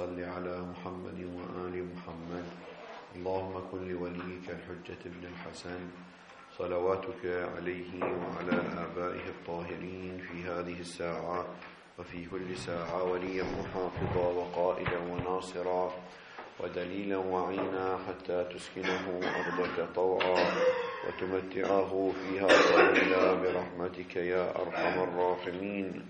صل على محمد وآل محمد. اللهم كن لوليك الحجة بن الحسن صلواتك عليه وعلى آبائه الطاهرين في هذه الساعة وفي كل ساعة وليا محافظا وقائدا وناصرا ودليلا وعينا حتى تسكنه أرضك طوعا وتمتعه فيها طويلا برحمتك يا أرحم الراحمين.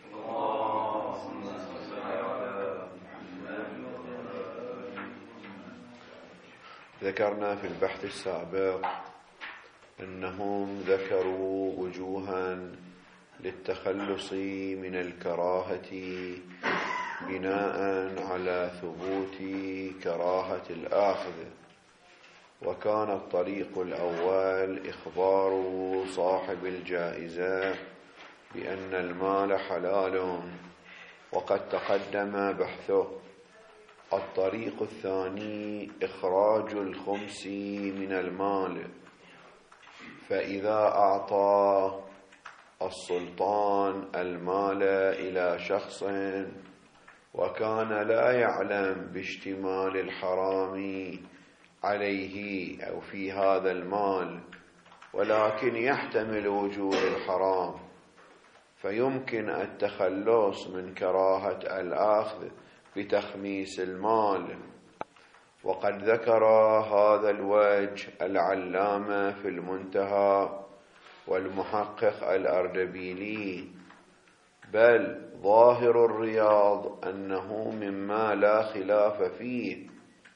ذكرنا في البحث السابق أنهم ذكروا وجوها للتخلص من الكراهة بناء على ثبوت كراهة الآخذ، وكان الطريق الأول إخبار صاحب الجائزة بأن المال حلال وقد تقدم بحثه. الطريق الثاني إخراج الخمس من المال، فإذا أعطى السلطان المال إلى شخص وكان لا يعلم باشتمال الحرام عليه أو في هذا المال، ولكن يحتمل وجود الحرام، فيمكن التخلص من كراهة الأخذ بتخميس المال. وقد ذكر هذا الوجه العلامة في المنتهى والمحقق الأردبيلي، بل ظاهر الرياض أنه مما لا خلاف فيه،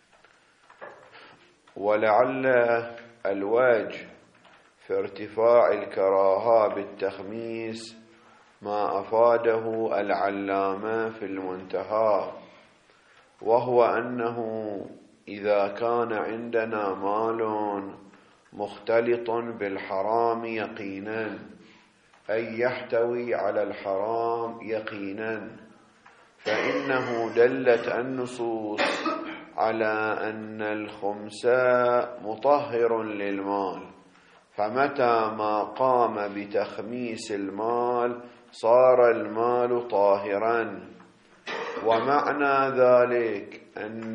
ولعل الوجه في ارتفاع الكراهة بالتخميس ما أفاده العلامة في المنتهى، وهو أنه إذا كان عندنا مال مختلط بالحرام يقينا، أي يحتوي على الحرام يقينا، فإنه دلت النصوص على أن الخمس مطهر للمال، فمتى ما قام بتخميس المال صار المال طاهرا. ومعنى ذلك أن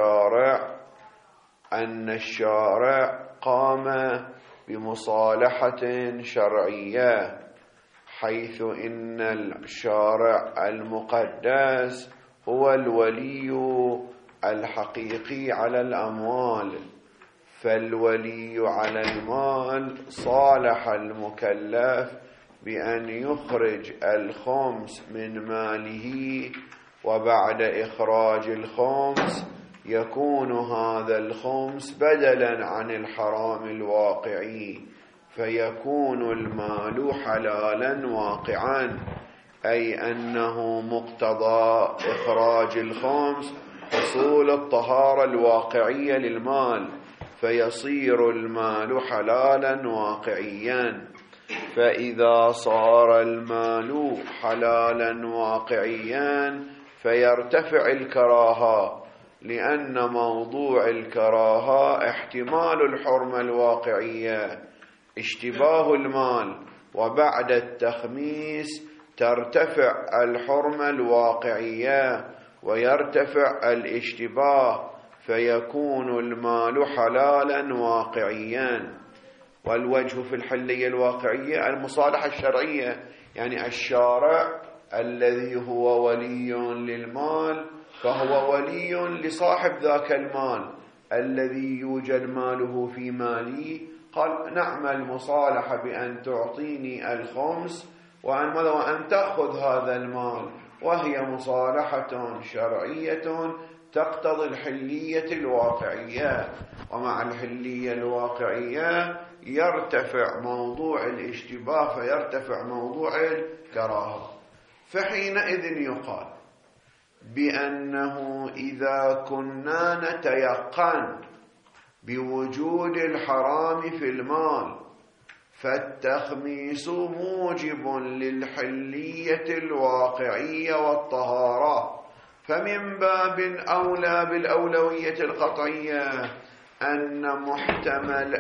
الشارع قام بمصالحة شرعية، حيث إن الشارع المقدس هو الولي الحقيقي على الأموال، فالولي على المال صالح المكلف بأن يخرج الخمس من ماله، وبعد إخراج الخمس يكون هذا الخمس بدلا عن الحرام الواقعي، فيكون المال حلالا واقعا، أي أنه مقتضى إخراج الخمس حصول الطهارة الواقعية للمال، فيصير المال حلالا واقعيا. فإذا صار المال حلالا واقعيا فيرتفع الكراهة، لأن موضوع الكراهة احتمال الحرمة الواقعية اشتباه المال، وبعد التخميس ترتفع الحرمة الواقعية ويرتفع الاشتباه، فيكون المال حلالا واقعيا. والوجه في الحلية الواقعية المصالحة الشرعية، يعني الشارع الذي هو ولي للمال فهو ولي لصاحب ذاك المال الذي يوجد ماله في مالي، قال نعمل مصالحة بأن تعطيني الخمس وأن تأخذ هذا المال، وهي مصالحة شرعية تقتضي الحلية الواقعية. ومع الحلية الواقعية يرتفع موضوع الاشتباه فيرتفع موضوع الكراهة. فحينئذ يقال بأنه إذا كنا نتيقن بوجود الحرام في المال فالتخميس موجب للحلية الواقعية والطهارة، فمن باب أولى بالأولوية القطعية أن محتمل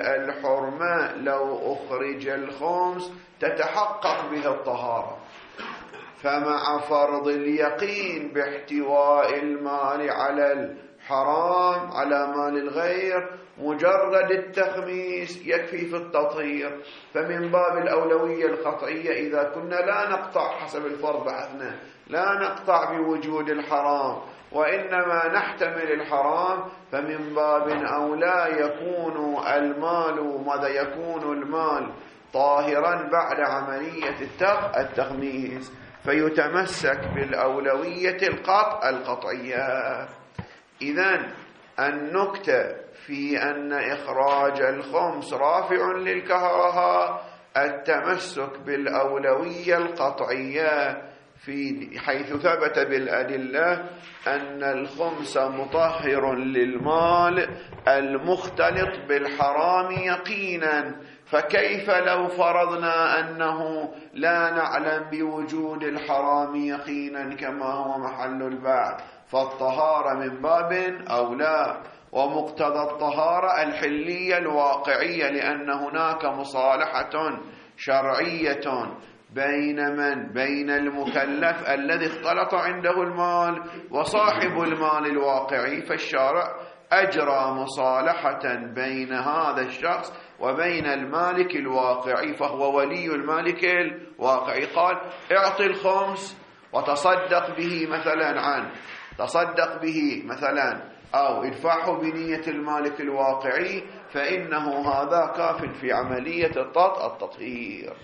الحرمة لو أخرج الخمس تتحقق به الطهارة. فمع فرض اليقين باحتواء المال على الحرام على مال الغير مجرد التخميس يكفي في التطهير. فمن باب الأولوية القطعية إذا كنا لا نقطع حسب الفرض بحثنا لا نقطع بوجود الحرام وإنما نحتمل الحرام، فمن باب أولى يكون المال ماذا يكون المال طاهرا بعد عملية التخميس، فيتمسك بالأولوية القطعية. إذن النكتة في أن إخراج الخمس رافع للكراهة التمسك بالأولوية القطعية في حيث ثبت بالأدلة أن الخمس مطهر للمال المختلط بالحرام يقينا، فكيف لو فرضنا أنه لا نعلم بوجود الحرام يقينا كما هو محل البحث؟ فالطهارة من باب أولى، ومقتضى الطهارة الحلية الواقعية، لأن هناك مصالحة شرعية بين المكلف الذي اختلط عنده المال وصاحب المال الواقعي، فالشارع أجرى مصالحة بين هذا الشخص وبين المالك الواقعي، فهو ولي المالك الواقعي. قال اعطي الخمس وتصدق به مثلا تصدق به مثلا أو ادفعه بنية المالك الواقعي، فإنه هذا كاف في عملية التطهير.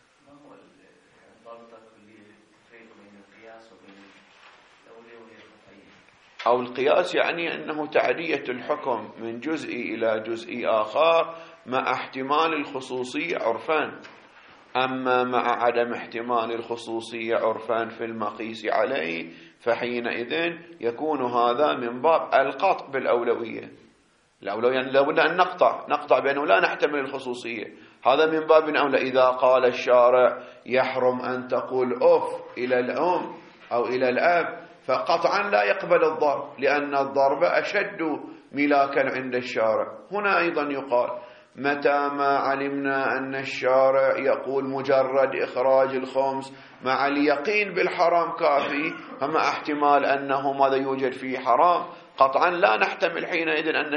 أو القياس يعني أنه تعدية الحكم من جزء إلى جزء آخر مع احتمال الخصوصية عرفان، أما مع عدم احتمال الخصوصية عرفان في المقيس عليه فحينئذ يكون هذا من باب القطع بالأولوية. الأولوية لابد أن نقطع بأنه لا نحتمل الخصوصية، هذا من باب أولى. إذا قال الشارع يحرم أن تقول أف إلى الأم أو إلى الأب، فقطعا لا يقبل الضرب، لأن الضرب أشد ملاكا عند الشارع. هنا أيضا يقال متى ما علمنا أن الشارع يقول مجرد إخراج الخمس مع اليقين بالحرام كافي، فما احتمال أنه ماذا يوجد فيه حرام، قطعا لا نحتمل حينئذ أن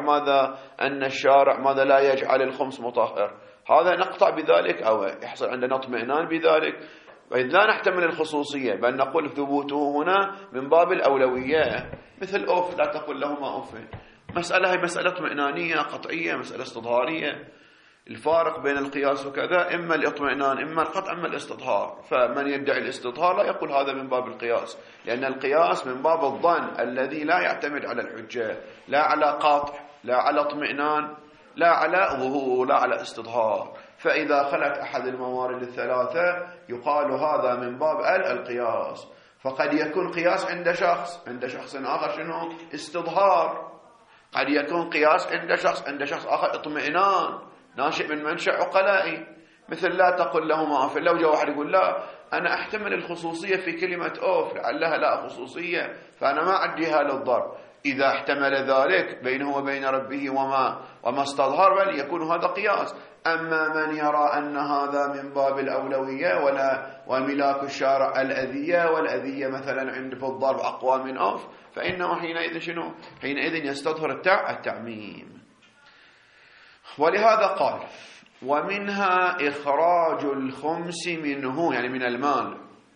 الشارع ماذا لا يجعل الخمس مطهر. هذا نقطع بذلك أو يحصل عندنا اطمئنان بذلك، وإذ لا نحتمل الخصوصية بل نقول ثبوته هنا من باب الأولوية. مثل أوف لا تقول لهما أوف، مسألة هي مسألة اطمئنانية قطعية، مسألة استظهارية. الفارق بين القياس وكذا إما الاطمئنان إما القطع إما الاستظهار، فمن يدعي الاستظهار لا يقول هذا من باب القياس، لأن القياس من باب الظن الذي لا يعتمد على الحجة، لا على قطع لا على اطمئنان لا على ظهور لا على استظهار. فإذا خلت أحد الموارد الثلاثة يقال هذا من باب القياس. فقد يكون قياس عند شخص آخر شنو؟ استظهار. قد يكون قياس عند شخص آخر اطمئنان ناشئ من منشأ عقلائي، مثل لا تقل لهما أوف. لو جاء واحد يقول لا أنا أحتمل الخصوصية في كلمة أوف لعلها لا خصوصية فأنا ما أعديها للضرب، إذا احتمل ذلك بينه وبين ربه وما استظهر بل يكون هذا قياس. أما من يرى أن هذا من باب الأولوية وملاك الشارع الأذية، والأذية مثلا عند في الضرب أقوى من أوف، فإنه حينئذ شنو؟ حينئذ يستظهر التعميم. ولهذا قال ومنها إخراج الخمس منه، يعني من المال.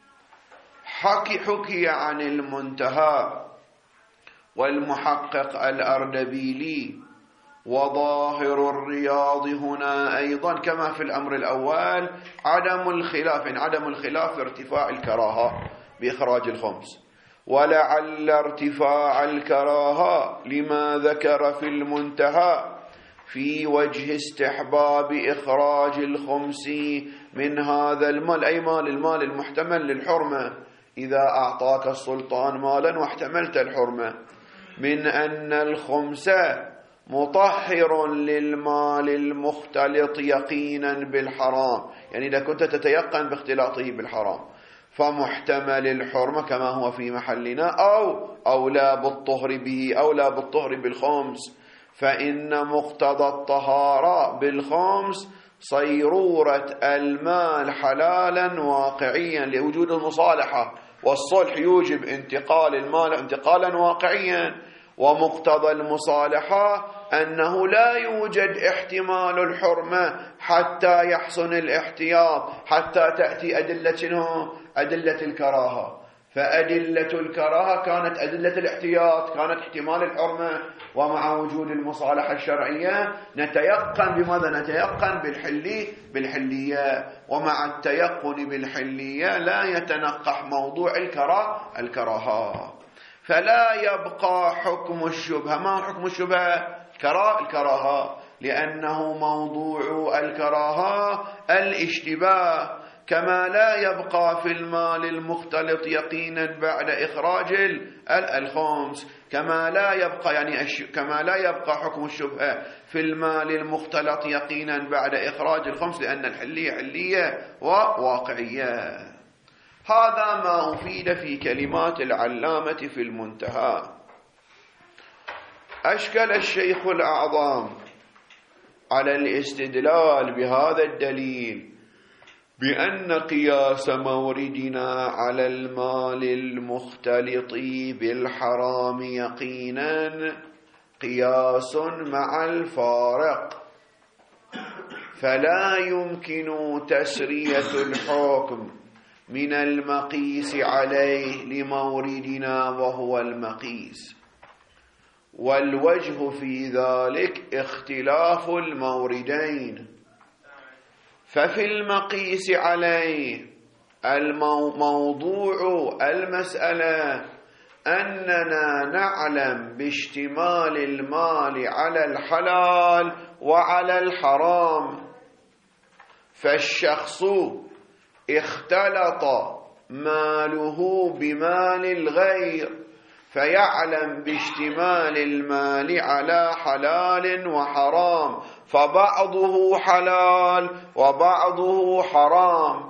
حكي عن المنتهى والمحقق الأردبيلي وظاهر الرياض هنا أيضا كما في الأمر الأول عدم الخلاف ارتفاع الكراهة بإخراج الخمس، ولعل ارتفاع الكراهة لما ذكر في المنتهى في وجه استحباب إخراج الخمس من هذا المال، أي المال المحتمل للحرمة. إذا أعطاك السلطان مالا واحتملت الحرمة، من أن الخمس مطهر للمال المختلط يقينا بالحرام، يعني إذا كنت تتيقن باختلاطه بالحرام فمحتمل الحرمة كما هو في محلنا، أو لا بالطهر به أو لا بالطهر بالخمس، فإن مقتضى الطهارة بالخمس صيرورة المال حلالا واقعيا لوجود المصالحة، والصلح يوجب انتقال المال انتقالا واقعيا، ومقتضى المصالحة أنه لا يوجد احتمال الحرمة حتى يحسن الاحتياط، حتى تأتي أدلة الكراهة. فأدلة الكراهة كانت أدلة الاحتياط، كانت احتمال الحرمة، ومع وجود المصالحة الشرعية نتيقن بماذا؟ نتيقن بالحلية، ومع التيقن بالحلية لا يتنقح موضوع الكراهة. فلا يبقى حكم الشبهة. ما حكم الشبهة؟ الكراهة، لأنه موضوع الكراهة الاشتباه، كما لا يبقى في المال المختلط يقينا بعد إخراج الخمس، كما لا يبقى حكم الشبهة في المال المختلط يقينا بعد إخراج الخمس، لأن الحلية حلية وواقعية. هذا ما أفيد في كلمات العلامة في المنتهى. أشكل الشيخ الأعظم على الاستدلال بهذا الدليل بأن قياس موردنا على المال المختلط بالحرام يقينا قياس مع الفارق، فلا يمكن تسرية الحكم من المقيس عليه لموردنا وهو المقيس، والوجه في ذلك اختلاف الموردين. ففي المقيس عليه موضوع المسألة أننا نعلم باشتمال المال على الحلال وعلى الحرام، فالشخص اختلط ماله بمال الغير فيعلم باشتمال المال على حلال وحرام، فبعضه حلال وبعضه حرام.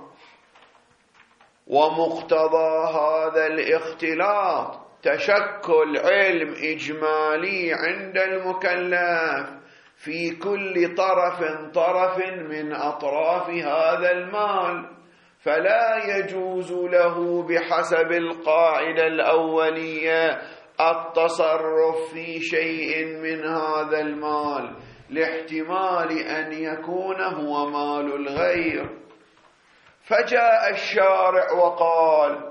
ومقتضى هذا الاختلاط تشكل علم إجمالي عند المكلف في كل طرف من أطراف هذا المال، فلا يجوز له بحسب القاعدة الأولية التصرف في شيء من هذا المال لاحتمال أن يكون هو مال الغير. فجاء الشارع وقال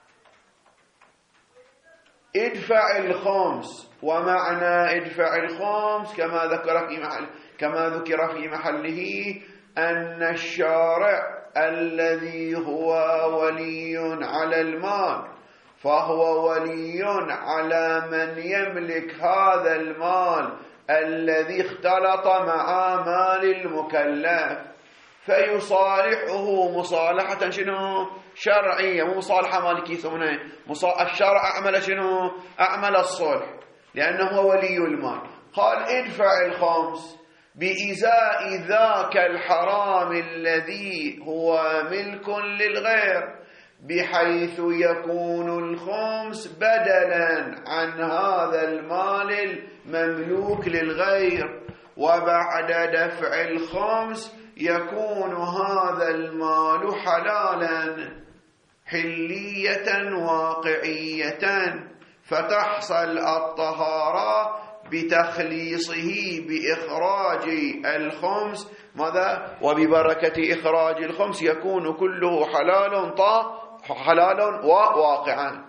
ادفع الخمس، ومعنى ادفع الخمس كما ذكر في محله أن الشارع الذي هو ولي على المال فهو ولي على من يملك هذا المال الذي اختلط مع مال المكلف، فيصالحه مصالحة شرعية، مو مصالحة مالكية ثمنه. الشرع أعمل أعمل الصلح لأنه هو ولي المال. قال ادفع الخمس بإزاء ذاك الحرام الذي هو ملك للغير، بحيث يكون الخمس بدلا عن هذا المال المملوك للغير، وبعد دفع الخمس يكون هذا المال حلالا حلية واقعية، فتحصل الطهارة بتخليصه بإخراج الخمس. ماذا؟ وببركة إخراج الخمس يكون كله حلال وواقعا.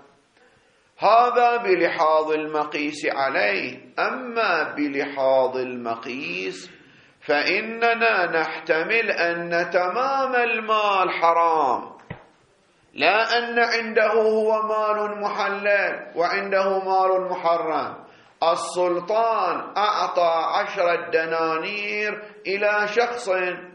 هذا بلحاظ المقيس عليه. أما بلحاظ المقيس فإننا نحتمل أن تمام المال حرام، لا أن عنده هو مال محلل وعنده مال محرم. السلطان أعطى 10 دنانير إلى شخص،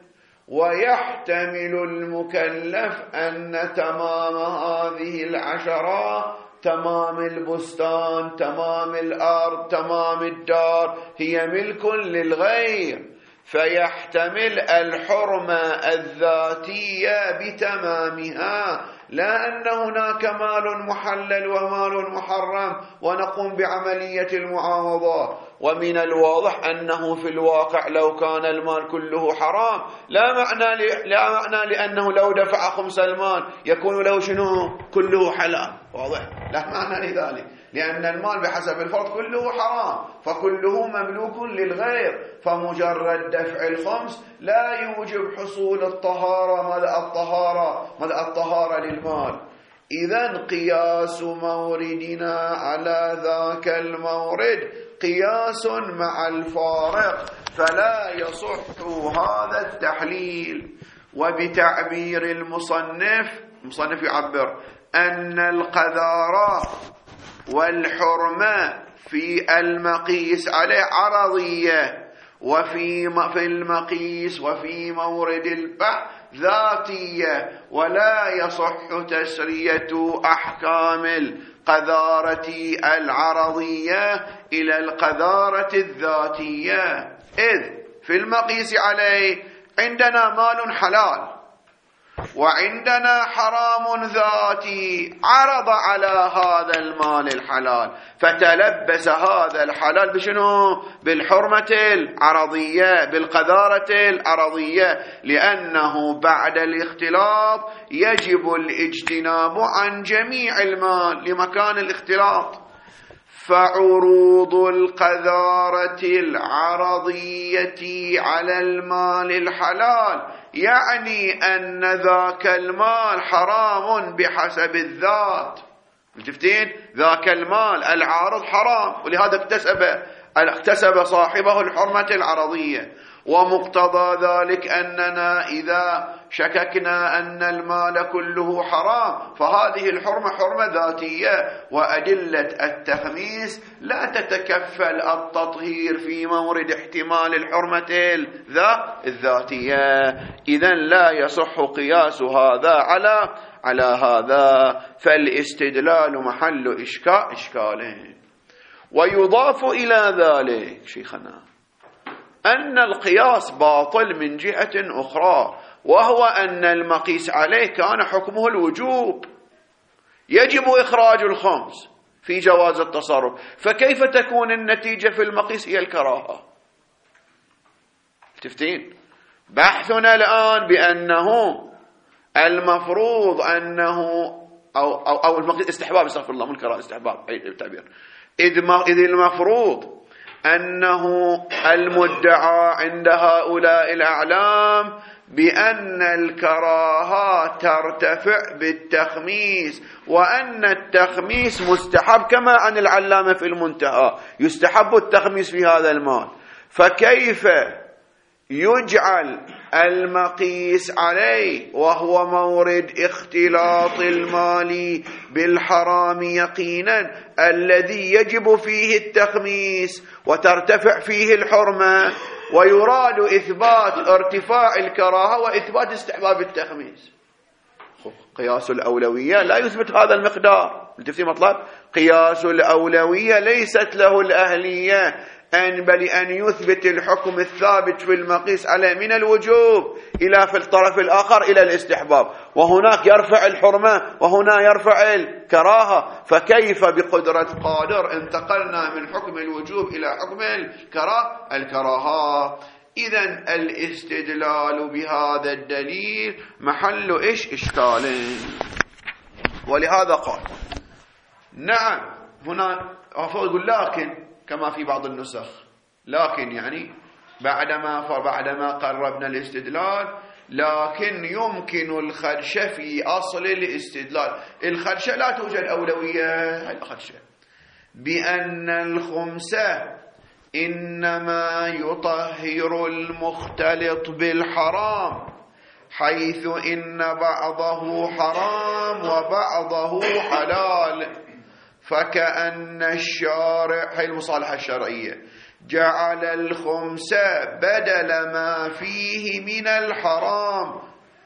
ويحتمل المكلف أن تمام هذه 10 تمام البستان، تمام الأرض، تمام الدار هي ملك للغير، فيحتمل الحرمة الذاتية بتمامها، لا أن هناك مال محلل ومال محرم ونقوم بعملية المعاوضة. ومن الواضح أنه في الواقع لو كان المال كله حرام لا معنى لأنه لو دفع خمس المال يكون له شنو؟ كله حلال. واضح؟ لا معنى لذلك، لأن المال بحسب الفرض كله حرام، فكله مملوك للغير، فمجرد دفع الخمس لا يوجب حصول الطهارة ملء الطهارة للمال. إذن قياس موردنا على ذاك المورد قياس مع الفارق، فلا يصح هذا التحليل. وبتعبير المصنف يعبر أن القذارة والحرمة في المقيس عليه عرضية، وفي المقيس وفي مورد البحث ذاتية، ولا يصح تسرية أحكام القذارة العرضية إلى القذارة الذاتية، إذ في المقيس عليه عندنا مال حلال وعندنا حرام ذاتي عرض على هذا المال الحلال، فتلبس هذا الحلال بشنو؟ بالحرمة العرضية، بالقذارة العرضية، لأنه بعد الاختلاط يجب الاجتناب عن جميع المال لمكان الاختلاط. فعروض القذارة العرضية على المال الحلال يعني أن ذاك المال حرام بحسب الذات. متفقين؟ ذاك المال العارض حرام، ولهذا اكتسب صاحبه الحرمة العرضية. ومقتضى ذلك أننا إذا شككنا أن المال كله حرام فهذه الحرمة حرمة ذاتية، وأدلة التخميس لا تتكفل التطهير في مورد احتمال الحرمة الذاتية. إذن لا يصح قياس هذا على هذا، فالاستدلال محل إشكالين. ويضاف إلى ذلك شيخنا أن القياس باطل من جهة أخرى، وهو أن المقيس عليه كان حكمه الوجوب، يجب إخراج الخمس في جواز التصرف، فكيف تكون النتيجة في المقيس هي الكراهة؟ تفتين بحثنا الآن بأنه المفروض أنه أو المقيس استحباب، استغفر الله، من الكراهة استحباب التعبير، إذ المفروض أنه المدعى عند هؤلاء الأعلام بأن الكراهة ترتفع بالتخميس، وأن التخميس مستحب، كما عن العلامة في المنتهى يستحب التخميس في هذا المال، فكيف يجعل المقيس عليه وهو مورد اختلاط المال بالحرام يقينا الذي يجب فيه التخميس وترتفع فيه الحرمة، ويراد إثبات ارتفاع الكراهة وإثبات استحباب التخميس؟ قياس الأولوية لا يثبت هذا المقدار. في مطلب قياس الأولوية ليست له الأهلية بل أن يثبت الحكم الثابت في المقيس عليه من الوجوب إلى في الطرف الآخر إلى الاستحباب، وهناك يرفع الحرمة وهنا يرفع الكراهة، فكيف بقدرة قادر انتقلنا من حكم الوجوب إلى حكم الكراهة؟ إذن الاستدلال بهذا الدليل محل إشكالين. ولهذا قال نعم هنا أقول لكن كما في بعض النسخ، لكن يعني بعدما قربنا الاستدلال، لكن يمكن الخدشة في أصل الاستدلال. الخدشة لا توجد أولوية، الخدشة بأن الخمسة إنما يطهر المختلط بالحرام، حيث إن بعضه حرام وبعضه حلال، فكأن الشارع، هي المصالحة الشرعية، جعل الخمسة بدل ما فيه من الحرام،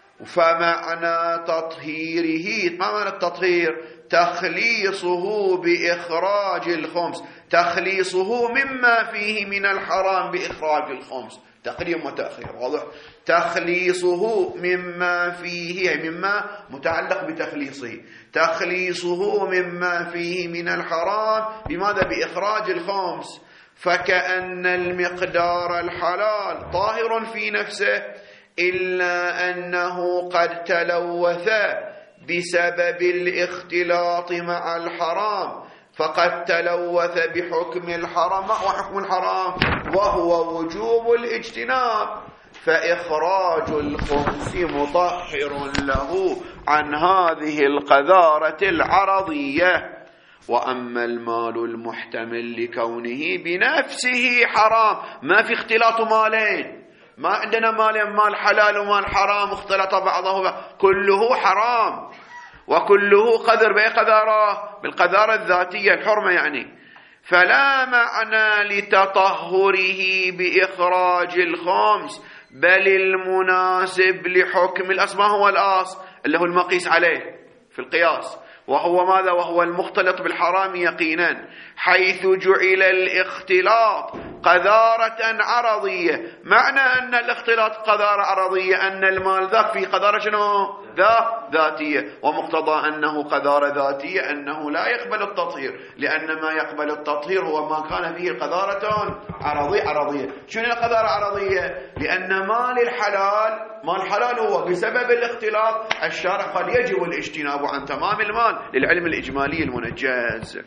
فمعنى تطهيره، ما معنى التطهير؟ تخليصه بإخراج الخمس، تخليصه مما فيه من الحرام بإخراج الخمس، تقديم وتأخير، واضح؟ تخليصه مما فيه، مما متعلق بتخليصه، تخليصه مما فيه من الحرام بماذا؟ بإخراج الخمس، فكأن المقدار الحلال طاهر في نفسه، إلا أنه قد تلوث بسبب الاختلاط مع الحرام، فقد تلوث بحكم الحرام. ما هو حكم الحرام؟ وهو وجوب الاجتناب، فإخراج الخبث مطهر له عن هذه القذارة العرضية. وأما المال المحتمل لكونه بنفسه حرام، ما في اختلاط مالين، ما عندنا مالين، مال حلال ومال حرام اختلط بعضه، كله حرام وكله قذر. بأي قذارة؟ بالقذارة الذاتية الحرمة يعني. فلا معنى لتطهره بإخراج الخمس، بل المناسب لحكم الأصل. ما هو الأصل؟ اللي هو المقيس عليه في القياس، وهو ماذا؟ وهو المختلط بالحرام يقينا، حيث جعل الاختلاط قذارة عرضية. معنى أن الاختلاط قذارة عرضية أن المال ذاك في قذارة شنو؟ ذاتية، ومقتضى أنه قذارة ذاتية أنه لا يقبل التطهير، لأن ما يقبل التطهير هو ما كان فيه قذارة عرضية. شنو القذارة عرضية؟ لأن مال حلال هو بسبب الاختلاط الشارع قد يجب الاجتناب عن تمام المال للعلم الإجمالي المنجز.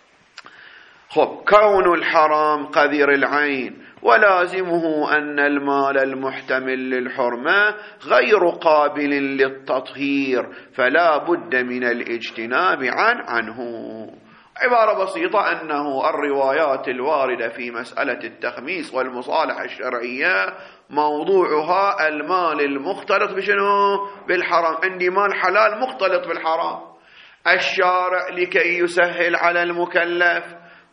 كون الحرام قذر العين، ولازمه أن المال المحتمل للحرمة غير قابل للتطهير، فلا بد من الاجتناب عنه. عبارة بسيطة أنه الروايات الواردة في مسألة التخميس والمصالحة الشرعية موضوعها المال المختلط بشنو؟ بالحرام. عندي مال حلال مختلط بالحرام، الشارع لكي يسهل على المكلف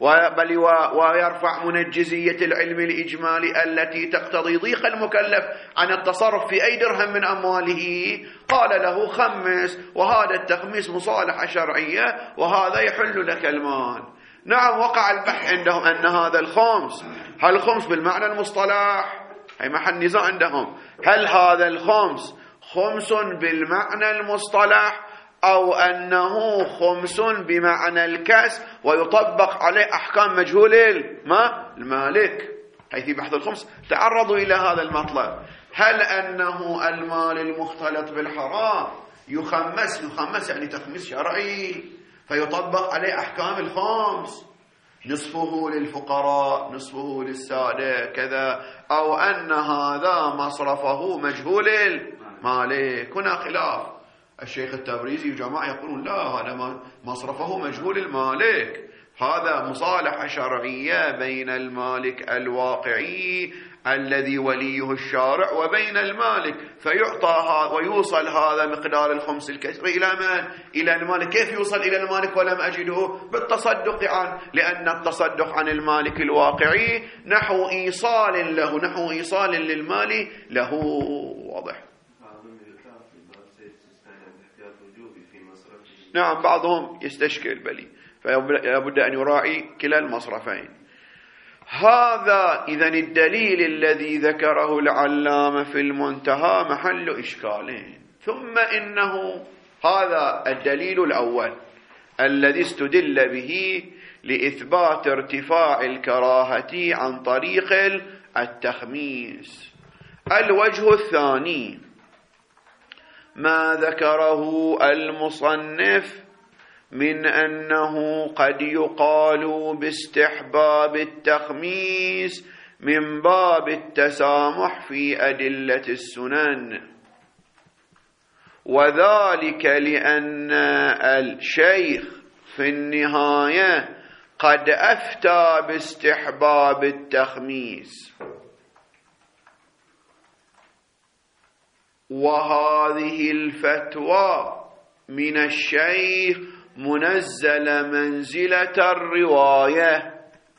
ويرفع منجزية العلم الإجمالي التي تقتضي ضيق المكلف عن التصرف في أي درهم من أمواله، قال له خمس، وهذا التخميس مصالحة شرعية وهذا يحل لك المال. نعم، وقع البحث عندهم أن هذا الخمس، هل الخمس بالمعنى المصطلح؟ هي محل نزاع عندهم، هل هذا الخمس خمس بالمعنى المصطلح أو أنه خمس بمعنى الكسب ويطبق عليه أحكام مجهول المالك. حيث في بحث الخمس تعرضوا إلى هذا المطلب، هل أنه المال المختلط بالحرام يخمس يعني تخميس شرعي فيطبق عليه أحكام الخمس، نصفه للفقراء نصفه للسادة كذا، أو أن هذا مصرفه مجهول المالك؟ هنا خلاف. الشيخ التبريزي وجماعة يقولون لا، هذا مصرفه مجهول المالك، هذا مصالحة شرعية بين المالك الواقعي الذي وليه الشارع وبين المالك، فيعطى ويوصل هذا مقدار الخمس الكسر إلى من؟ إلى المالك. كيف يوصل إلى المالك ولم أجده؟ بالتصدق عنه، لأن التصدق عن المالك الواقعي نحو إيصال له، نحو إيصال للمال له. واضح؟ نعم، بعضهم يستشكل بلي، فلابد أن يراعي كلا المصرفين. هذا إذن الدليل الذي ذكره العلامة في المنتهى محل إشكالين. ثم إنه هذا الدليل الأول الذي استدل به لإثبات ارتفاع الكراهة عن طريق التخميس. الوجه الثاني ما ذكره المصنف من أنه قد يقال باستحباب التخميس من باب التسامح في أدلة السنن، وذلك لأن الشيخ في النهاية قد أفتى باستحباب التخميس، وهذه الفتوى من الشيخ منزل منزلة الرواية،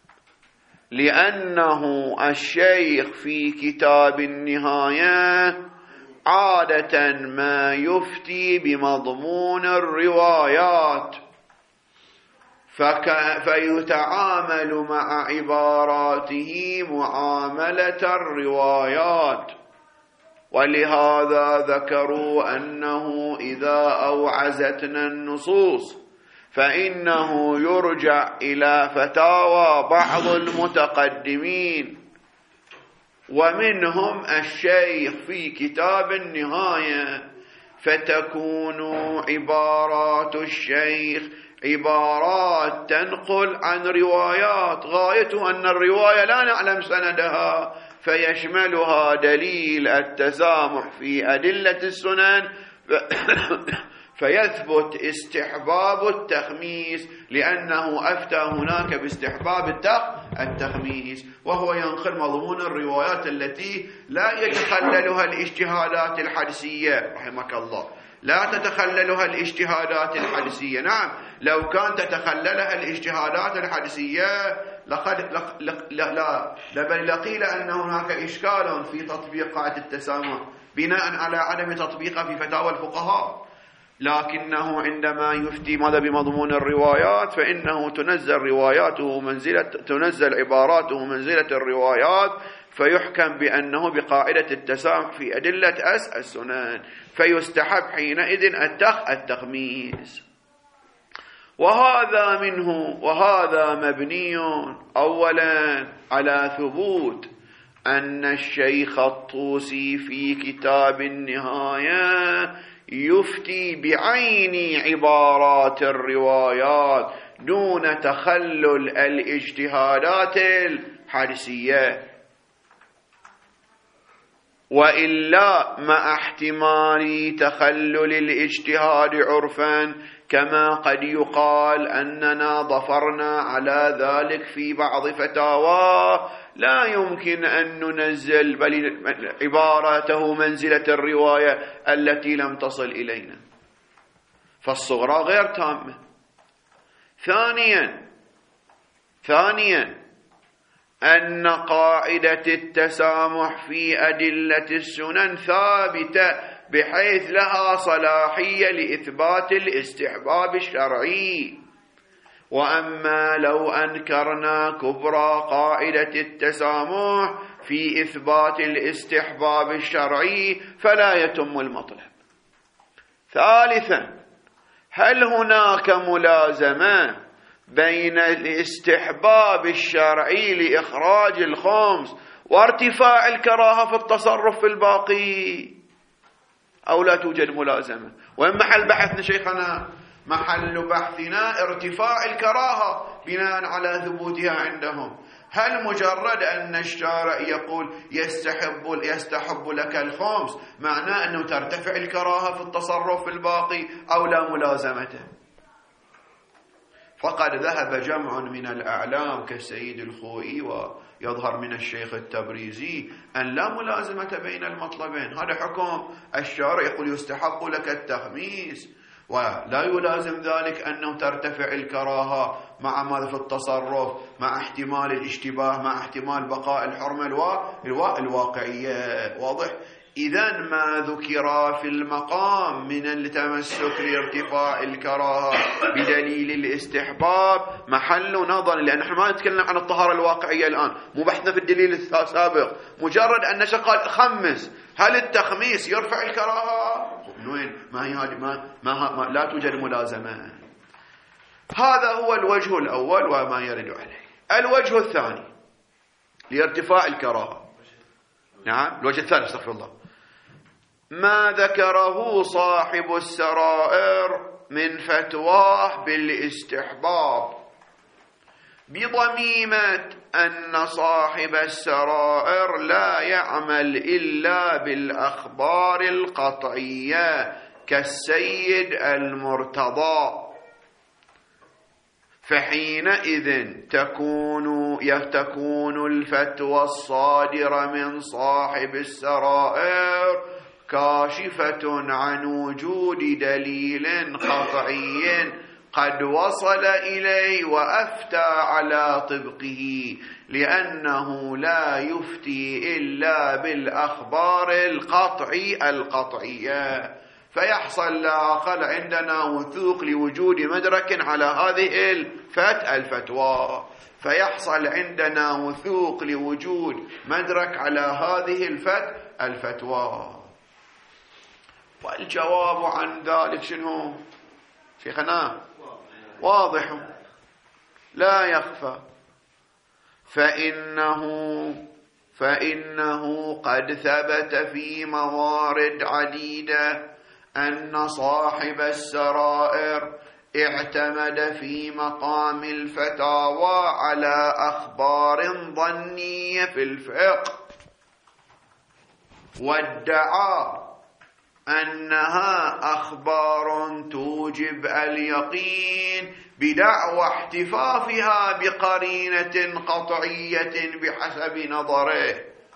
لأنه الشيخ في كتاب النهاية عادة ما يفتي بمضمون الروايات، فيتعامل مع عباراته معاملة الروايات. ولهذا ذكروا أنه إذا أوعزتنا النصوص فإنه يرجع إلى فتاوى بعض المتقدمين، ومنهم الشيخ في كتاب النهاية، فتكون عبارات الشيخ عبارات تنقل عن روايات غايته أن الرواية لا نعلم سندها، فيشملها دليل التسامح في أدلة السنن فيثبت استحباب التخميس، لأنه أفتى هناك باستحباب التخميس، وهو ينقل مضمون الروايات التي لا يتخللها الاجتهادات الحدسية رحمك الله، لا تتخللها الاجتهادات الحدسية. نعم، لو كانت تتخللها الاجتهادات الحدسية لقيل أن هناك إشكال في تطبيق قاعدة التسامح بناء على عدم تطبيقها في فتاوى الفقهاء، لكنه عندما يفتي ماذا بمضمون الروايات فإنه تنزل عباراته منزلة الروايات، فيحكم بأنه بقاعدة التسامح في أدلة السنن، فيستحب حينئذ التخميس. وهذا مبني أولا على ثبوت أن الشيخ الطوسي في كتاب النهاية يفتي بعين عبارات الروايات دون تخلل الاجتهادات الحدسية، وإلا مع احتمال تخلل الاجتهاد عرفا، كما قد يقال أننا ظفرنا على ذلك في بعض فتاوى، لا يمكن أن ننزل بل عبارته منزلة الرواية التي لم تصل إلينا، فالصغرى غير تامة. ثانيا أن قاعدة التسامح في أدلة السنن ثابتة بحيث لها صلاحية لإثبات الاستحباب الشرعي، وأما لو أنكرنا كبرى قاعدة التسامح في إثبات الاستحباب الشرعي فلا يتم المطلب. ثالثا، هل هناك ملازمة بين الاستحباب الشرعي لإخراج الخمس وارتفاع الكراهة في التصرف في الباقي، أو لا توجد ملازمة؟ وين محل بحثنا شيخنا؟ محل بحثنا ارتفاع الكراهة بناء على ثبوتها عندهم. هل مجرد أن الشارع يقول يستحب لك الخمس معناه أنه ترتفع الكراهة في التصرف في الباقي، أو لا ملازمته؟ فقد ذهب جمع من الأعلام كالسيد الخوئي ويظهر من الشيخ التبريزي أن لا ملازمة بين المطلبين. هذا حكم الشارع يقول يستحق لك التخميس، ولا يلازم ذلك أنه ترتفع الكراهة مع ماذا في التصرف، مع احتمال الاشتباه، مع احتمال بقاء الحرمة الواقعية. واضح؟ إذن ما ذكر في المقام من التمسك لارتفاع الكراهة بدليل الاستحباب محل نظر، لأن نحن ما نتكلم عن الطهارة الواقعية الآن، مو بحثنا في الدليل السابق، مجرد أن قال خمس، هل التخميس يرفع الكراهة؟ وين؟ ما هي هذه؟ ما لا توجد ملازمة. هذا هو الوجه الأول وما يرد عليه. الوجه الثاني لارتفاع الكراهة، نعم الوجه الثاني استغفر الله، ما ذكره صاحب السرائر من فتواه بالاستحباب بضميمة أن صاحب السرائر لا يعمل إلا بالأخبار القطعية كالسيد المرتضى، فحينئذ تكون الفتوى الصادرة من صاحب السرائر كاشفة عن وجود دليل قطعي قد وصل إليه وأفتى على طبقه، لأنه لا يفتي إلا بالأخبار القطعية، فيحصل لا أقل عندنا وثوق لوجود مدرك على هذه الفتوى، فيحصل عندنا وثوق لوجود مدرك على هذه الفتوى. والجواب عن ذلك شنو شيخنا؟ واضح لا يخفى. فإنه قد ثبت في موارد عديدة أن صاحب السرائر اعتمد في مقام الفتاوى على أخبار ظنية في الفقه، وادعى أنها أخبار توجب اليقين بدعوى احتفافها بقرينة قطعية بحسب نظره،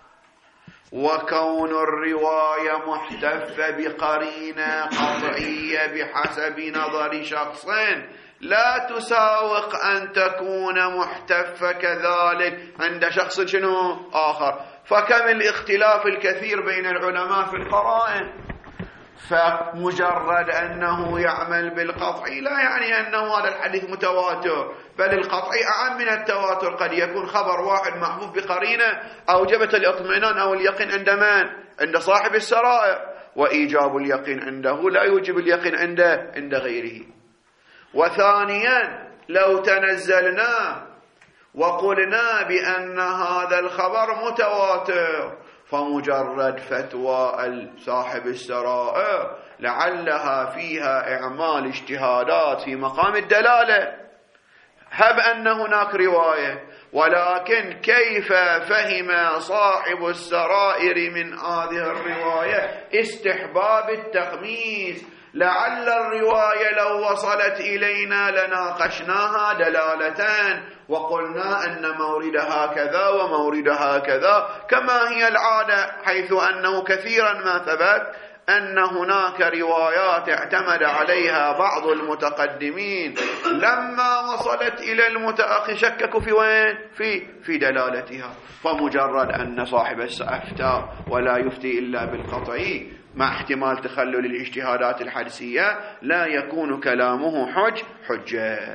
وكون الرواية محتفة بقرينة قطعية بحسب نظر شخص لا تساوق أن تكون محتفة كذلك عند شخص آخر. فكم الاختلاف الكثير بين العلماء في القرائن. فمجرد أنه يعمل بالقطعي لا يعني أنه هذا الحديث متواتر، بل القطعي أعم من التواتر. قد يكون خبر واحد محفوف بقرينة أوجبت الاطمئنان أو اليقين عند من؟ عند صاحب السرائر، وإيجاب اليقين عنده لا يوجب اليقين عند غيره. وثانيا لو تنزلنا وقلنا بأن هذا الخبر متواتر، فمجرد فتوى صاحب السرائر لعلها فيها إعمال اجتهادات في مقام الدلالة، هب أن هناك رواية، ولكن كيف فهم صاحب السرائر من هذه الرواية استحباب التخميس؟ لعل الرواية لو وصلت إلينا لناقشناها دلالتان وقلنا أن موردها كذا وموردها كذا، كما هي العادة، حيث أنه كثيرا ما ثبت أن هناك روايات اعتمد عليها بعض المتقدمين لما وصلت إلى المتأخر شككوا في وين؟ في دلالتها. فمجرد أن صاحب السأفتى ولا يفتي إلا بالقطعي مع احتمال تخلل الاجتهادات الحدسية لا يكون كلامه حجة.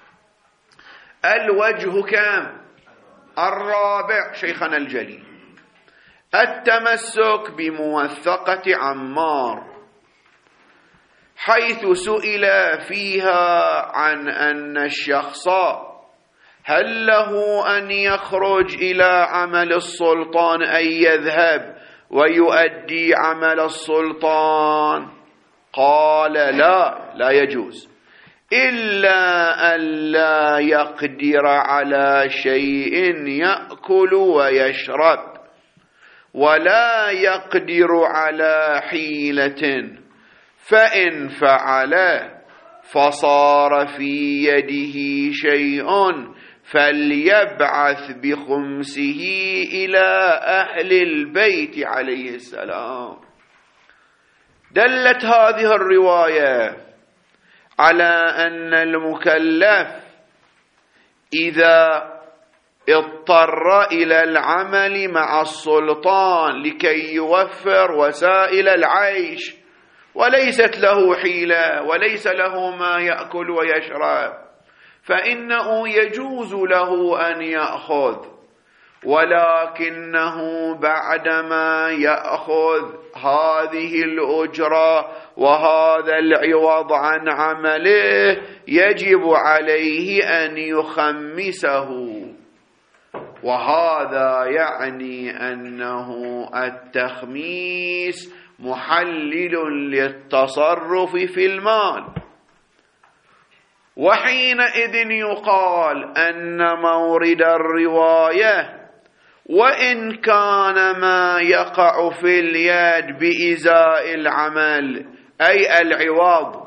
الوجه كم؟ الرابع شيخنا الجليل التمسك بموثقة عمار، حيث سئل فيها عن أن الشخص هل له أن يخرج إلى عمل السلطان أن يذهب ويؤدي عمل السلطان؟ قال لا يجوز، إلا أن لا يقدر على شيء يأكل ويشرب، ولا يقدر على حيلة، فإن فعل فصار في يده شيء فليبعث بخمسه إلى أهل البيت عليه السلام. دلت هذه الرواية على أن المكلف إذا اضطر إلى العمل مع السلطان لكي يوفر وسائل العيش وليست له حيلة وليس له ما يأكل ويشرب، فإنه يجوز له أن يأخذ، ولكنه بعدما يأخذ هذه الأجرة وهذا العوض عن عمله يجب عليه أن يخمسه. وهذا يعني أنه التخميس محلل للتصرف في المال. وحينئذ يقال أن مورد الرواية وإن كان ما يقع في اليد بإزاء العمل أي العوض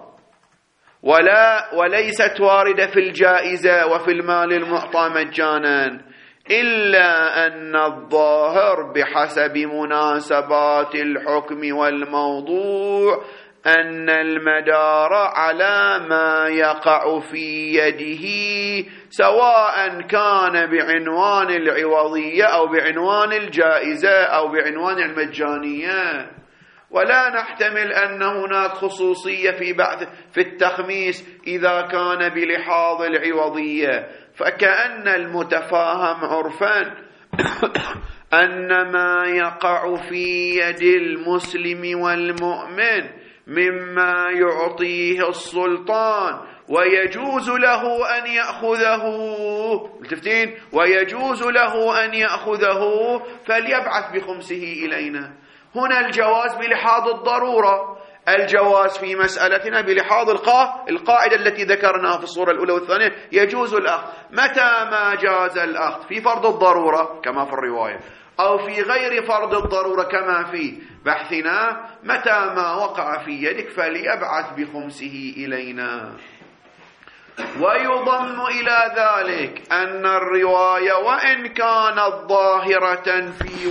وليست واردة في الجائزة وفي المال المعطى مجانا، إلا أن الظاهر بحسب مناسبات الحكم والموضوع أن المدار على ما يقع في يده، سواء كان بعنوان العوضية أو بعنوان الجائزة أو بعنوان المجانية. ولا نحتمل أن هناك خصوصية في التخميس إذا كان بلحاظ العوضية، فكأن المتفاهم عرفا أن ما يقع في يد المسلم والمؤمن مما يعطيه السلطان ويجوز له أن يأخذه، ملتفتين، ويجوز له أن يأخذه فليبعث بخمسه إلينا. هنا الجواز بلحاظ الضرورة، الجواز في مسألتنا بلحاظ القاعدة التي ذكرناها في الصورة الأولى والثانية، يجوز الأخذ. متى ما جاز الأخذ؟ في فرض الضرورة كما في الرواية، أو في غير فرض الضرورة كما في بحثنا، متى ما وقع في يدك فليبعث بخمسه إلينا. ويضم إلى ذلك أن الرواية وإن كانت ظاهرة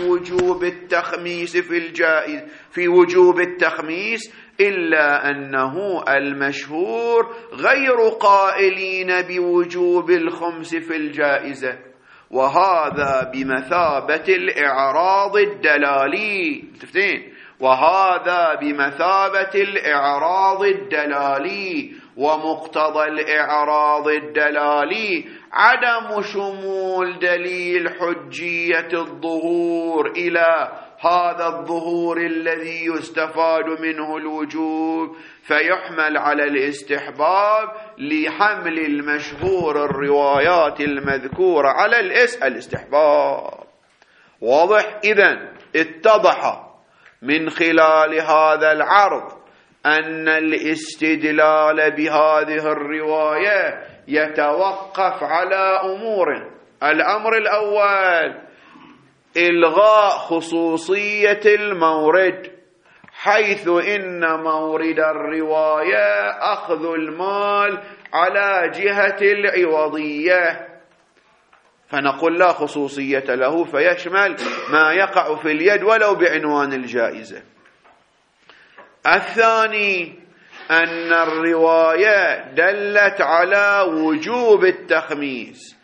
في وجوب التخميس إلا أنه المشهور غير قائلين بوجوب الخمس في الجائزة، وهذا بمثابة الإعراض الدلالي. وهذا بمثابة الإعراض الدلالي، ومقتضى الإعراض الدلالي عدم شمول دليل حجية الظهور إلى هذا الظهور الذي يستفاد منه الوجوب، فيحمل على الاستحباب لحمل المشهور الروايات المذكورة على الاستحباب. واضح؟ إذن اتضح من خلال هذا العرض أن الاستدلال بهذه الرواية يتوقف على أمور. الأمر الأول إلغاء خصوصية المورد، حيث إن مورد الرواية أخذ المال على جهة العوضية، فنقول لا خصوصية له، فيشمل ما يقع في اليد ولو بعنوان الجائزة. الثاني أن الرواية دلت على وجوب التخميس،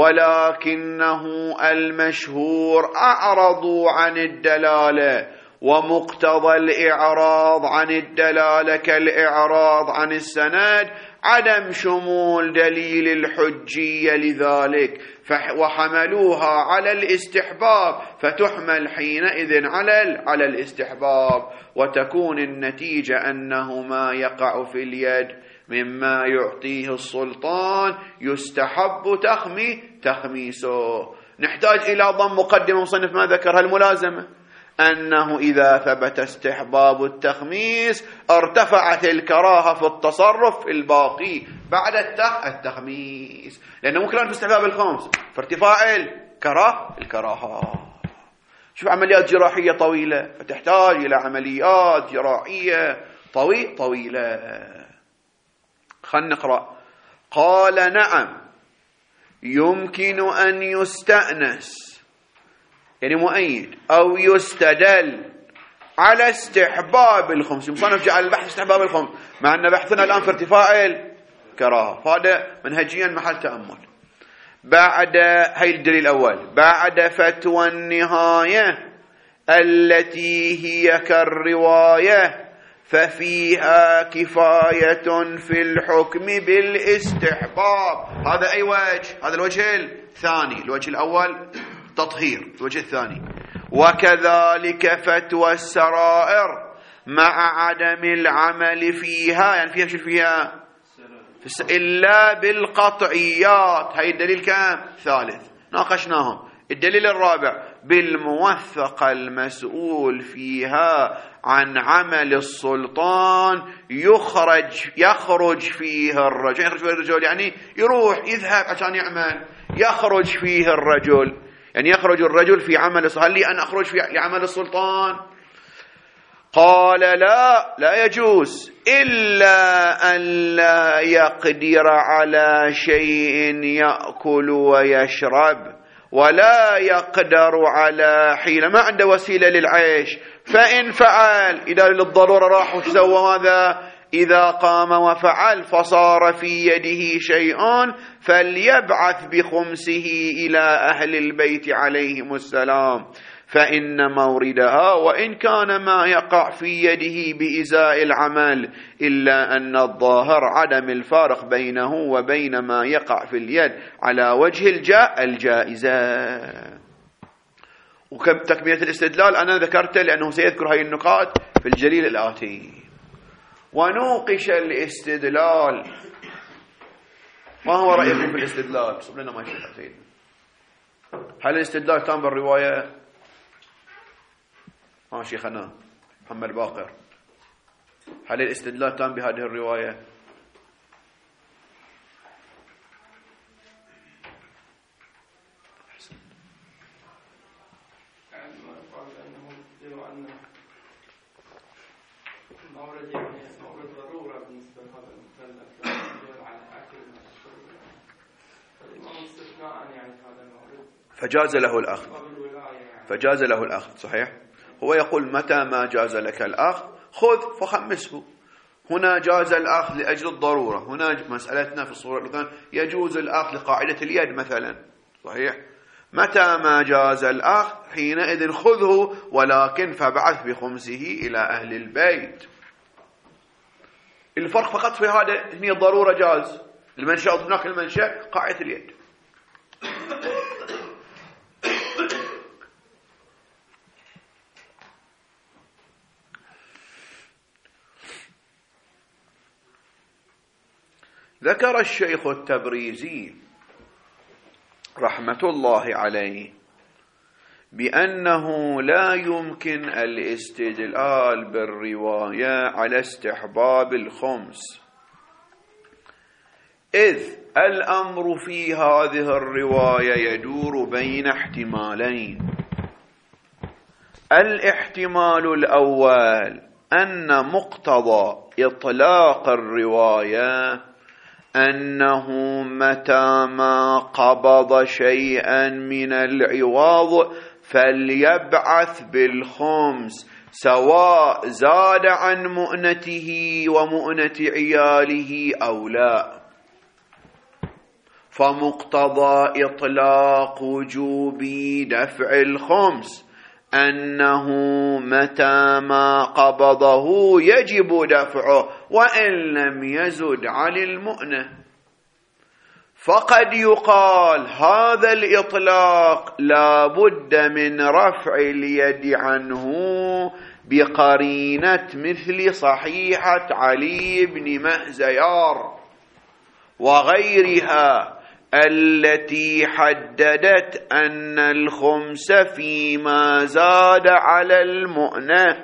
ولكنه المشهور أعرضوا عن الدلالة، ومقتضى الإعراض عن الدلالة كالإعراض عن السند عدم شمول دليل الحجية لذلك، وحملوها على الاستحباب، فتحمل حينئذ على الاستحباب، وتكون النتيجة أنه ما يقع في اليد مما يعطيه السلطان يستحب تخميسه. نحتاج إلى ضم مقدمة مصنف ما ذكرها الملازمة، أنه إذا ثبت استحباب التخميس ارتفعت الكراهة في التصرف الباقي بعد التخميس، لأنه ممكن في استحباب الخمس فارتفاع الكراهة. شوف عمليات جراحية طويلة فتحتاج إلى عمليات جراحية طويلة. خلنا نقرأ. قال نعم يمكن أن يستأنس، يعني مؤيد، أو يستدل على استحباب الخمس. مصنف جعل البحث استحباب الخمس، مع أن بحثنا الآن في ارتفاع الكراهة، فهذا منهجيا محل تأمل. بعد هاي الدليل الأول، بعد فتوى النهاية التي هي كالرواية ففيها كفاية في الحكم بالاستحباب. هذا أي وجه؟ هذا الوجه الثاني. الوجه الأول تطهير، الوجه الثاني. وكذلك فتوى السرائر مع عدم العمل فيها، يعني فيها شو فيها؟ إلا بالقطعيات. هاي الدليل كام؟ ثالث، ناقشناهم. الدليل الرابع بالموثق المسؤول فيها عن عمل السلطان يخرج فيه الرجل. يخرج فيه الرجل يعني يروح يذهب عشان يعمل، يخرج فيه الرجل يعني يخرج الرجل في عمل السلطان. هل لي أن أخرج في لعمل السلطان؟ قال لا يجوز، إلا أن لا يقدر على شيء يأكل ويشرب، ولا يقدر على حيلة، ما عنده وسيلة للعيش. فإن فعل، إذا للضرورة راح وسوى ماذا؟ إذا قام وفعل فصار في يده شيء فليبعث بخمسه إلى أهل البيت عليهم السلام، فإن موردها وإن كان ما يقع في يده بإزاء العمل، إلا أن الظاهر عدم الفارق بينه وبين ما يقع في اليد على وجه الجائزة. وتكملة الاستدلال أنا ذكرته لأنه سيذكر هذه النقاط في الجليل الآتي. ونوقش الاستدلال. ما هو رأيكم في الاستدلال؟ صب لنا ما يشوف سيدنا. هل الاستدلال تام بالرواية؟ شيخنا محمد باقر، هل الاستدلال تام بهذه الرواية؟ فجاز له الأخذ صحيح. هو يقول متى ما جاز لك الأخذ خذ فخمسه. هنا جاز الأخذ لأجل الضرورة، هنا مسألتنا في الصورة الأولى يجوز الأخذ لقاعدة اليد مثلا صحيح. متى ما جاز الأخذ حينئذ خذه، ولكن فابعث بخمسه إلى أهل البيت. الفرق فقط في هذا، هي الضرورة جاز، المنشأ هناك المنشأ قاعدة اليد. ذكر الشيخ التبريزي رحمة الله عليه بأنه لا يمكن الاستدلال بالرواية على استحباب الخمس، إذ الأمر في هذه الرواية يدور بين احتمالين. الاحتمال الأول أن مقتضى إطلاق الرواية أنه متى ما قبض شيئا من العوض فليبعث بالخمس، سواء زاد عن مؤنته ومؤنة عياله أو لا. فمقتضى إطلاق وجوب دفع الخمس أنه متى ما قبضه يجب دفعه وإن لم يزد عن المؤنة. فقد يقال هذا الإطلاق لا بد من رفع اليد عنه بقرينة مثل صحيحة علي بن مهزيار وغيرها التي حددت أن الخمس فيما زاد على المؤنة،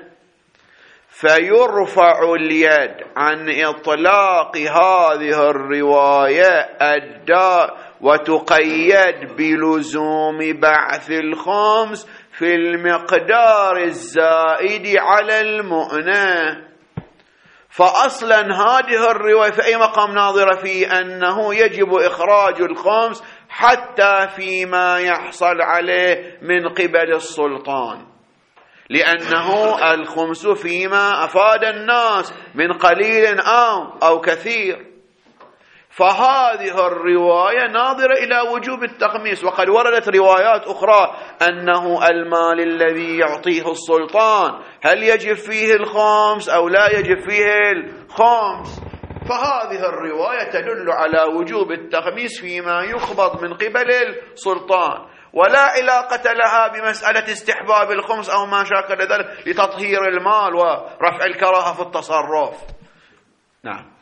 فيرفع اليد عن إطلاق هذه الرواية وتقيد بلزوم بعث الخمس في المقدار الزائد على المؤنة. فأصلا هذه الرواية في أي مقام ناظرة في أنه يجب إخراج الخمس حتى فيما يحصل عليه من قبل السلطان، لأنه الخمس فيما أفاد الناس من قليل أو كثير. فهذه الرواية ناظرة إلى وجوب التخميس. وقد وردت روايات أخرى أنه المال الذي يعطيه السلطان هل يجب فيه الخمس أو لا يجب فيه الخمس. فهذه الرواية تدل على وجوب التخميس فيما يقبض من قبل السلطان، ولا علاقة لها بمسألة استحباب الخمس أو ما شاكل ذلك لتطهير المال ورفع الكراهة في التصرف. نعم.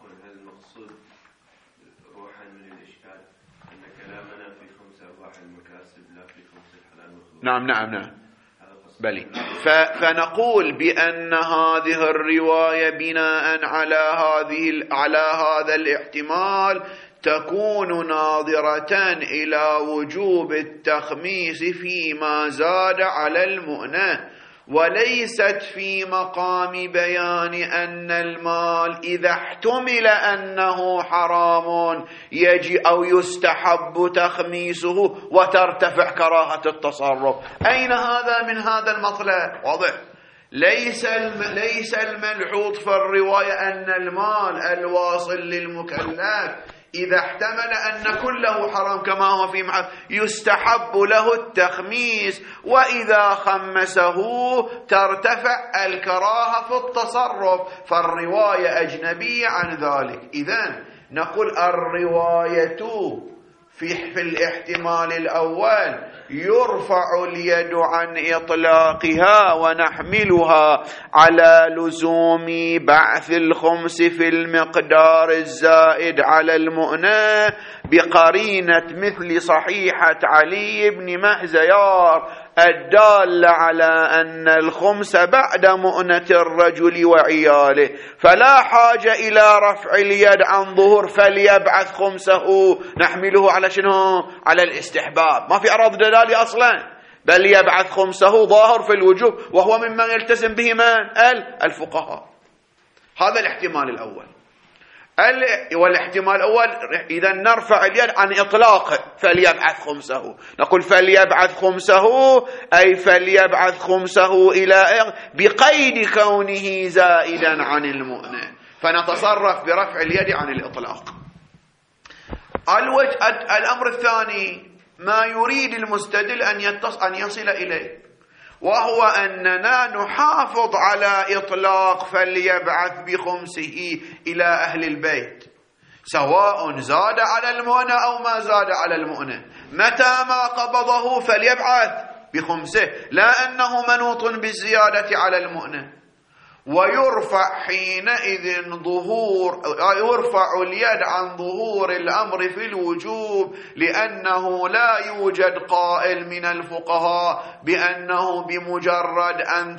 نعم بلي. فنقول بأن هذه الرواية بناء على هذا الاحتمال تكون ناظرة إلى وجوب التخميس فيما زاد على المؤنة، وليست في مقام بيان أن المال إذا احتمل أنه حرام يجي أو يستحب تخميسه وترتفع كراهة التصرف. أين هذا من هذا المطلب؟ واضح. ليس الملحوظ في الرواية أن المال الواصل للمكلف إذا احتمل أن كله حرام كما هو في يستحب له التخميس، وإذا خمسه ترتفع الكراهة في التصرف، فالرواية أجنبية عن ذلك. إذن نقول الرواية في الاحتمال الأول يرفع اليد عن إطلاقها ونحملها على لزوم بعث الخمس في المقدار الزائد على المؤنة بقرينة مثل صحيحة علي بن مهزيار الدالة على أن الخمس بعد مؤنة الرجل وعياله، فلا حاجة إلى رفع اليد عن ظهور فليبعث خمسه، نحمله على شنو؟ على الاستحباب، ما في أراض دلالة أصلا، بل يبعث خمسه ظاهر في الوجوب، وهو ممن يلتزم به من؟ الفقهاء. هذا الاحتمال الأول. والاحتمال الأول إذا نرفع اليد عن إطلاقه فليبعث خمسه، نقول فليبعث خمسه أي فليبعث خمسه إلى بقيد كونه زائدا عن المؤنة، فنتصرف برفع اليد عن الإطلاق. الأمر الثاني ما يريد المستدل أن يصل إليه، وهو أننا نحافظ على إطلاق فليبعث بخمسه إلى أهل البيت، سواء زاد على المؤنة أو ما زاد على المؤنة، متى ما قبضه فليبعث بخمسه، لا أنه منوط بالزيادة على المؤنة. ويرفع حينئذ يرفع اليد عن ظهور الأمر في الوجوب، لأنه لا يوجد قائل من الفقهاء بأنه بمجرد أن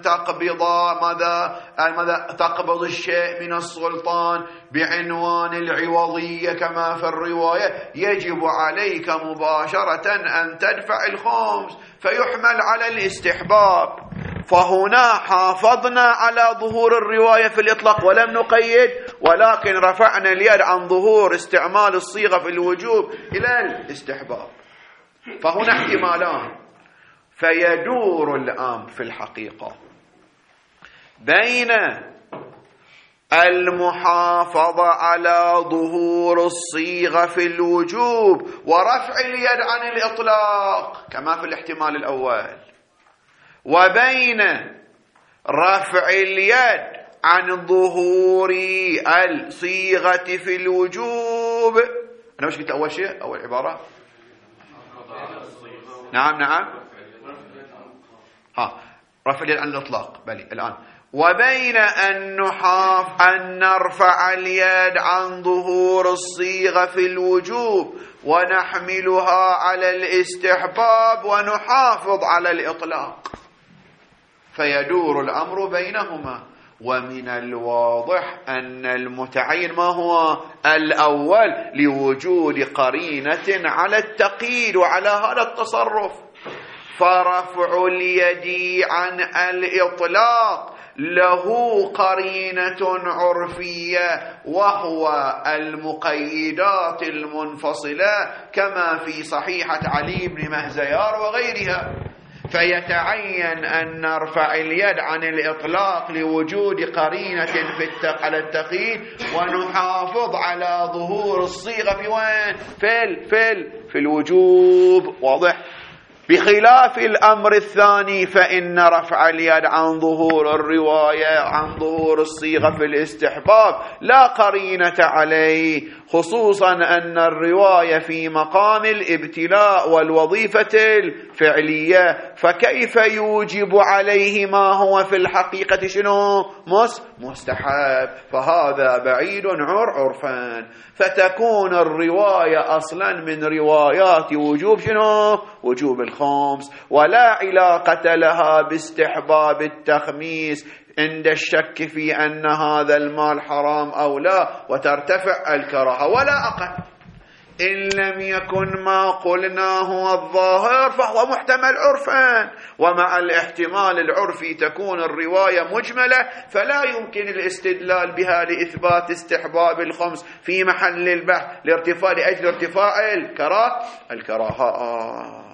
تقبض الشيء من السلطان بعنوان العوضية كما في الرواية يجب عليك مباشرة أن تدفع الخمس، فيحمل على الاستحباب. فهنا حافظنا على ظهور الرواية في الإطلاق ولم نقيد، ولكن رفعنا اليد عن ظهور استعمال الصيغة في الوجوب إلى الاستحباب. فهنا احتمالان، فيدور الأمر في الحقيقة بين المحافظة على ظهور الصيغة في الوجوب ورفع اليد عن الإطلاق كما في الاحتمال الأول، وبين رفع اليد عن ظهور الصيغة في الوجوب. أنا وش قلت أول شيء؟ أول عبارة نعم رفع اليد عن الإطلاق. بلي الآن وبين أن نرفع اليد عن ظهور الصيغة في الوجوب ونحملها على الاستحباب ونحافظ على الإطلاق، فيدور الأمر بينهما. ومن الواضح أن المتعين ما هو الأول لوجود قرينة على التقييد وعلى هذا التصرف، فرفع اليد عن الإطلاق له قرينة عرفية وهو المقيدات المنفصلة كما في صحيحة علي بن مهزيار وغيرها. فيتعين أن نرفع اليد عن الإطلاق لوجود قرينة على التقييد، ونحافظ على ظهور الصيغة في وين؟ في الوجوب. واضح؟ بخلاف الأمر الثاني فإن رفع اليد عن ظهور الرواية عن ظهور الصيغة في الاستحباب لا قرينة عليه، خصوصا أن الرواية في مقام الابتلاء والوظيفة الفعلية، فكيف يوجب عليه ما هو في الحقيقة شنو؟ مستحب. فهذا بعيد عرفان، فتكون الرواية أصلا من روايات وجوب شنو؟ وجوب الخمس، ولا علاقة لها باستحباب التخميس عند الشك في أن هذا المال حرام أو لا، وترتفع الكراهة ولا أقل. إن لم يكن ما قلناه الظاهر فهو محتمل عرفا، ومع الاحتمال العرفي تكون الرواية مجملة، فلا يمكن الاستدلال بها لإثبات استحباب الخمس في محل البحث لأجل ارتفاع الكراهة.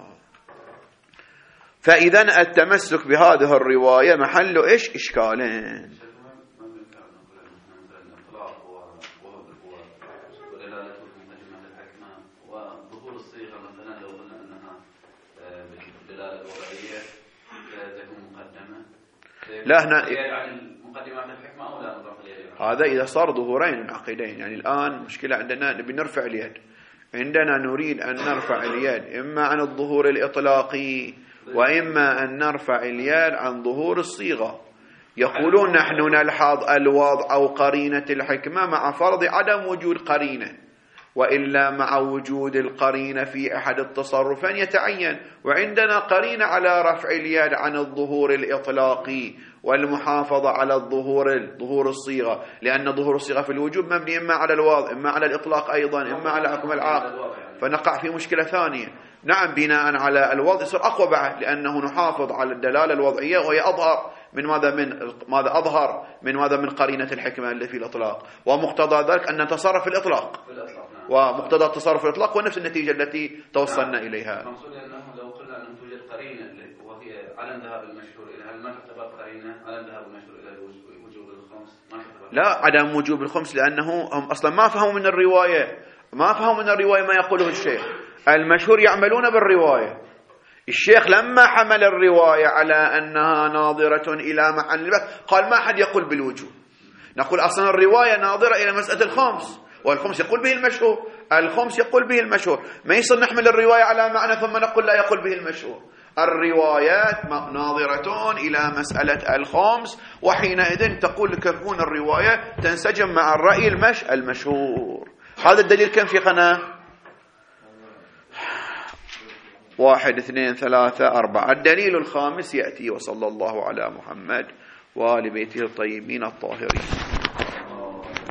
فإذا التمسك بهذه الرواية محل إشكالين. لا هنا هذا إذا صار ظهورين عقيدين، يعني الآن مشكلة عندنا نبي نرفع اليد، عندنا نريد أن نرفع اليد إما عن الظهور الإطلاقي وإما أن نرفع اليد عن ظهور الصيغة. يقولون نحن نلحظ الوضع أو قرينة الحكمة مع فرض عدم وجود قرينة، وإلا مع وجود القرينة في أحد التصرفين يتعين. وعندنا قرينة على رفع اليد عن الظهور الإطلاقي والمحافظة على ظهور الصيغة، لأن ظهور الصيغة في الوجوب مبني إما على الوضع إما على الإطلاق أيضا إما على حكم العاقل، فنقع في مشكلة ثانية. نعم، بناء على الوضع يصير أقوى بعد، لأنه نحافظ على الدلالة الوضعية وهي أظهر من ماذا من قرينة الحكمة اللي في الإطلاق، ومقتضى ذلك أن نتصرف في الإطلاق، ومقتضى التصرف في الإطلاق ونفس النتيجة التي توصلنا إليها. المقصود أنه لو قلنا أن توجد قرينة وهي عدم ذهاب المشهور إلى، هل ما تعتبر قرينة عدم ذهاب المشهور إلى وجوب الخمس؟ لا، عدم وجوب الخمس، لأنه هم أصلا ما فهموا من الرواية ما يقوله الشيخ. المشهور يعملون بالرواية. الشيخ لما حمل الرواية على أنها ناظرة إلى محل البحث قال ما حد يقول بالوجوب. نقول أصلا الرواية ناظرة إلى مسألة الخمس، والخمس يقول به المشهور، الخمس يقول به المشهور. ما يصير نحمل الرواية على معنى ثم نقول لا يقول به المشهور. الروايات ناظرة إلى مسألة الخمس، وحينئذ تكون الرواية تنسجم مع الرأي المشهور. هذا الدليل كم في قناة؟ 1 2 3 4. الدليل الخامس يأتي: وصلى الله على محمد وآل بيته الطيبين الطاهرين.